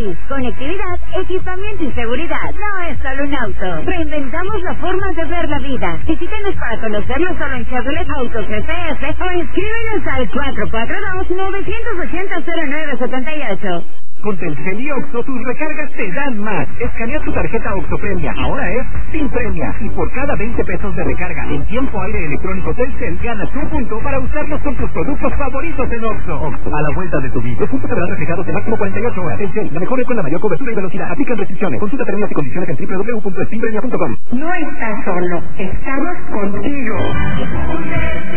Automotriz. Conectividad, equipamiento y seguridad. No es solo un auto. Reinventamos la forma de ver la vida. Visítenos para conocerlo solo en Chevrolet Autos CF o inscríbenos al 442-980-0978. Con Telcel y Oxxo, tus recargas te dan más. Escanea tu tarjeta Oxxo Premia. Ahora es sin premia. Y por cada 20 pesos de recarga en tiempo aire electrónico Telcel, ganas un punto para usarlos con tus productos favoritos en Oxxo. Oxxo, a la vuelta de tu vida. Los puntos se verán reflejados en máximo 48 horas. Telcel, la mejor red con la mayor cobertura y velocidad. Aplican restricciones. Consulta términos y condiciones en www.spinpremia.com. No estás solo. Estamos contigo.